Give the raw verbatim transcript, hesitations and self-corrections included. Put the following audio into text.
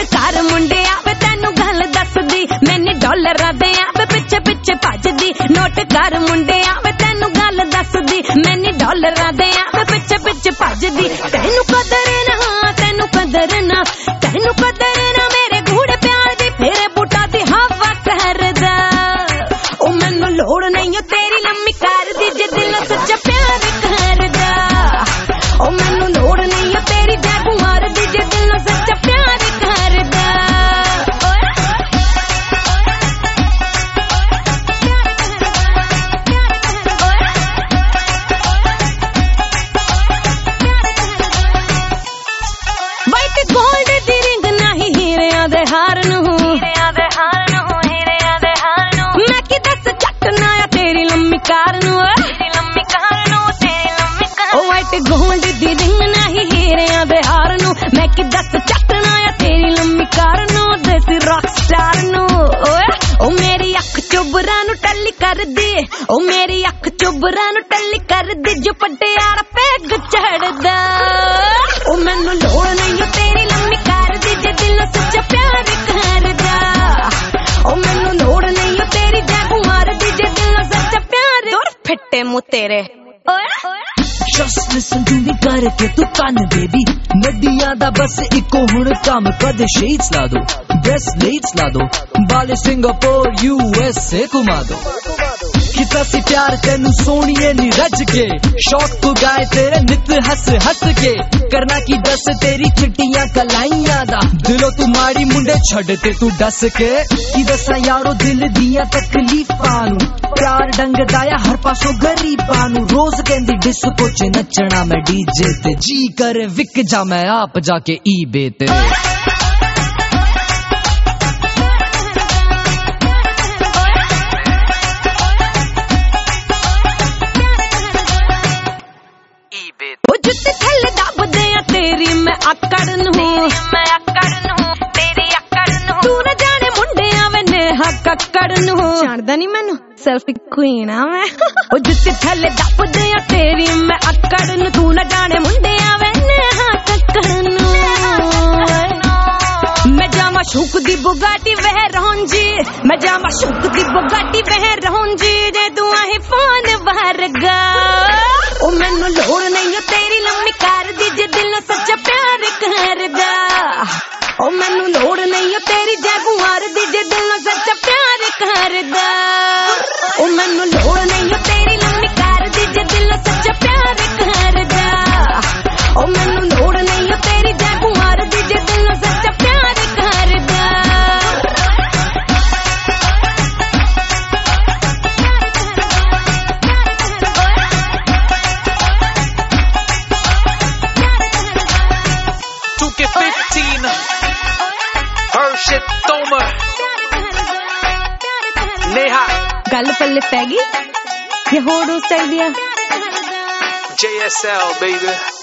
note कर मुंडे आवे तेनू गल दसदी मैंने डॉलरां दे आवे पिछे पिछे भजदी नोट कर मुंडे आवे तेनू गल दसदी मैंने डॉलरां दे आवे पिछे पिछे भजदी तेनू कदर ना तेनू कदर ना तेनू कदर ना मेरे गूढ़े प्यार दी फेरे बूटा दी हवा करदा ओ मैनू लोड़ नहीं तेरी लम्मी कार दी जे दिल सच्चा प्यार करदा ओ मैनू लोड़ नहीं तेरी जैगुआर दी जे दिल सच्चा प्यार करदा वाइट गोल्ड दी रिंग नहीं हीरियां दे हार नू हीरियां दे हार नू हीरियां दे हार नू मैं की दस चटना आ तेरी लम्मी कार नू तेरी लम्मी कार नू तेरी लम्मी कार ओ वाइट गोल्ड दी रिंग नहीं हीरियां दे हार नू मैं की दस चटना आ तेरी लम्मी कार नू देसी रॉक स्टार नू ओए ओ मेरी अख चुबरा नू टल्ली कर दी ओ मेरी अख चुबरा नू टल्ली कर दी जो पटियाला पैग चढ़दा ओ मैनू लोड़ नहीं तेरी लम्मी कार दी जे दिल सच्चा प्यार करदा ओ मैनू लोड़ नहीं तेरी जैगुआर दी जे दिल सच्चा प्यार दूर फिट्टे मुंह तेरे ओए Just listen to me करके तू कान बेबी नदियां दा बस इको हुण काम कद शेड्स ला दो ब्रेसलेट्स ला दो बाले सिंगापुर यूएसए घुमा दो किता सी प्यार तेनू सोनिए नी रज के शौक तू गाए तेरे नित हस हस के करना की दस तेरी चिट्टियां कलाइयां दा दिलों तू माड़ी मुंडे छड़ ते तू डस के की दसा यारो दिल दियां तकलीफां नू प्यार डंगदा या हर पासों गरीबां नू रोज कहंदी डिस्को च नचना मैं डीजे ते जी करे विक जा मैं आप जाके ईबे ते ओ जुत्ते थल्ले दबदे आ तेरी मैं आकड़ नू मैं आकड़ नू तेरी आकड़ नू तू न जाने मुंडे आवे नेहा कक्कड़ नू जानदा नहीं मैनू सेल्फी क्वीन आ मैं ओ जुत्ते थल्ले दबदे आ तेरी मैं आकड़ नू तू न जाने मुंडे आवे नेहा कक्कड़ नू मैं जावा शुक दी बुगाटी वह रोंजी मैं जावा शुक दी बुगाटी वह रोंजी जे तू आहे फोन वर्गा ओ मैनू लोड़ नहीं तेरी लम्मी कार दी जे दिल सच्चा प्यार करदा ओ मैनू लोड़ नहीं तेरी जैगुआर दी जे दिल सच्चा प्यार करदा ओ मैनू लोड़ नहीं तेरी लम्मी कार दी जे दिल सच्चा प्यार करदा ओ मैनू लोड़ नहीं तेरी जैगुआर दी जे दिल सच्चा प्यार करदा fifteen Hershit Toma Neha गल पल्ले पै गई ये होड़ उस चाहिए J S L baby